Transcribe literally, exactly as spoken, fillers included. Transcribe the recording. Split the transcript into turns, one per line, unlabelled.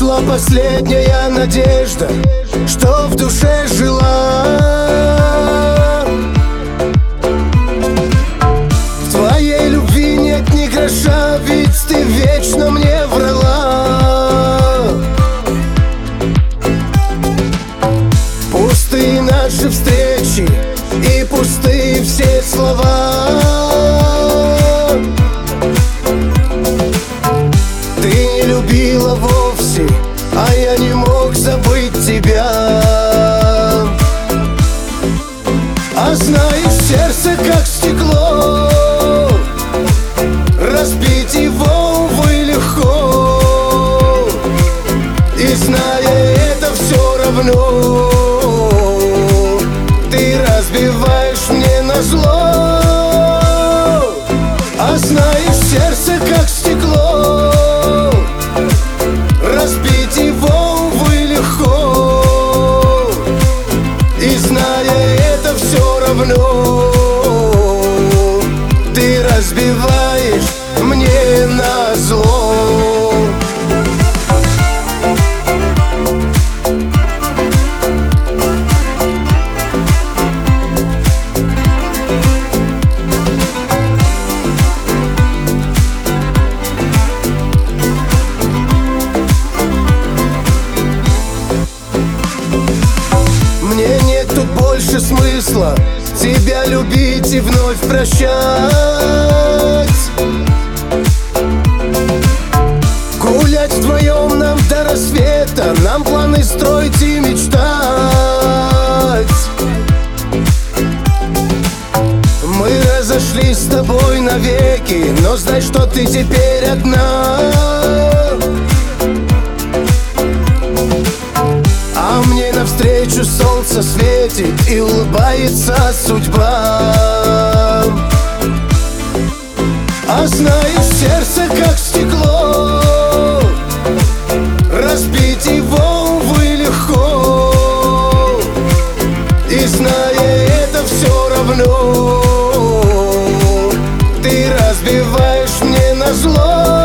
Погасла последняя надежда, что в душе жила. В твоей любви нет ни гроша, ведь ты вечно мне врала. Пустые наши встречи и пустые все слова. Ты не любила вовсе, а я не мог забыть тебя. А знаешь, сердце как стекло, разбить его, увы, легко. И зная это, все равно ты разбиваешь мне назло. А знаешь, сердце как стекло, разбить его, увы, легко. И зная это, все равно ты разбиваешь мне назло. Мне нет тут больше смысла тебя любить и вновь прощать. Гулять вдвоем нам до рассвета, нам планы строить и мечтать. Мы разошлись с тобой навеки, но знай, что ты теперь одна. А мне навстречу солнце светит и улыбается судьба. А знаешь, сердце как стекло, разбить его, увы, легко. И зная это, все равно ты разбиваешь мне назло.